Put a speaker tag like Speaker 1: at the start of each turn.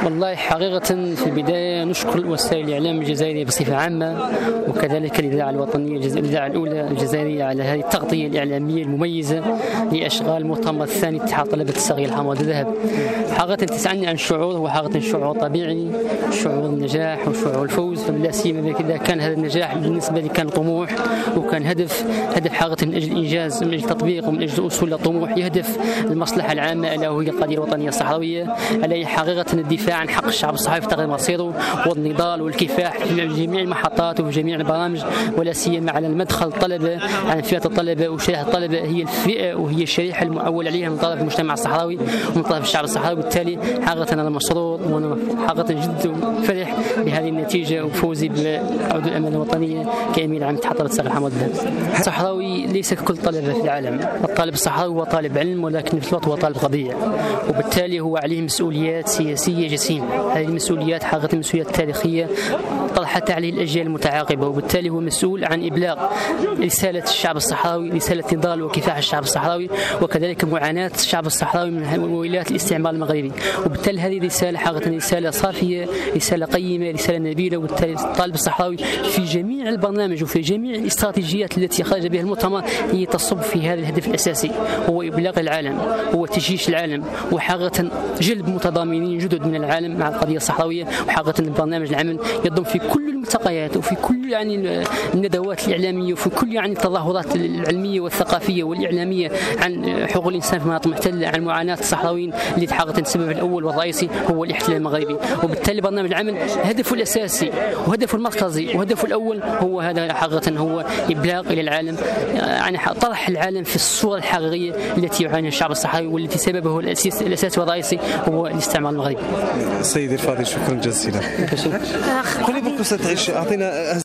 Speaker 1: والله حقيقة في البداية نشكر وسائل الإعلام الجزائرية بصفة عامة، وكذلك الإذاعة الوطنية الإذاعة الأولى الجزائرية على هذه التغطية الإعلامية المميزة لأشغال المؤتمر الثاني اتحاد طلبة الصغير حماد الذهب. حقيقة تسألني عن شعور، هو حقيقة شعور طبيعي، شعور النجاح وشعور الفوز، فلا سيما إذا كان هذا النجاح بالنسبة لي كان طموح وكان هدف حقيقة من أجل الإنجاز، من أجل التطبيق ومن أجل الوصول لطموح يهدف المصلحة العامة ألا وهي القضية الوطنية الصحراوية، ألا هي حقيقة الدفاع عن حق الشعب الصحراوي في تغيير مصيره والنضال والكفاح في جميع المحطات وفي جميع البرامج، ولا سيما على المدخل الطلبة، عن فئة الطلبة وشريحة الطلبة هي الفئة وهي الشريحة المؤول عليها من طرف المجتمع الصحراوي ومن طرف الشعب الصحراوي. بالتالي حقيقة أنا مسرور وأنا حقيقة جد فرح بهذه النتيجة وفوزي بعود الأمانة الوطنية كأمين عام اتحاد طلبة الصغير حماد الذهب. الصحراوي ليس ككل الطلبة في العالم، الطالب الصحراوي هو طالب علم ولكن في نفس الوقت هو طالب قضية، وبالتالي هو عليه مسؤوليات سياسية جسيمة. هذه المسؤوليات حقيقة مسؤوليات تاريخية طرحت عليه الأجيال المتعاقبة، وبالتالي هو مسؤول عن إبلاغ رسالة الشعب الصحراوي، رسالة نضال وكفاح الشعب الصحراوي وكذلك معاناة الشعب الصحراوي من ولايات الاستعمار المغربي. وبالتالي هذه الرسالة حقيقة رسالة صافية، رسالة قيمة، رسالة نبيلة. وبالتالي الطالب الصحراوي في جميع البرنامج وفي جميع الاستراتيجيات التي خرج بها المؤتمر هي تصب في هذا الهدف الأساسي، هو إبلاغ العالم، هو تجيش العالم، وحقيقة جلب متضامنين جدد من العالم مع القضية الصحراوية. وحقيقة البرنامج العمل يضم في كل الملتقيات وفي كل الندوات الإعلامية وفي كل التظاهرات العلمية والثقافية والإعلامية عن حقوق الإنسان في مناطق محتلة، عن معاناة الصحراويين اللي حقيقة السبب الأول والرئيسي هو الاحتلال المغربي. وبالتالي برنامج العمل هدفه الأساسي وهدفه المركزي وهدفه الأول هو هذا، حقيقة هو إبلاغ إلى العالم، طرح العالم في الصورة الحقيقية التي يعانيها الشعب الصحراوي والتي سببه الأساسي والرئيسي هو الاستعمار المغربي.
Speaker 2: سيدي الفاضل شكرا جزيلا.
Speaker 1: شكرا.
Speaker 2: قولي بكم ستعيش، أعطينا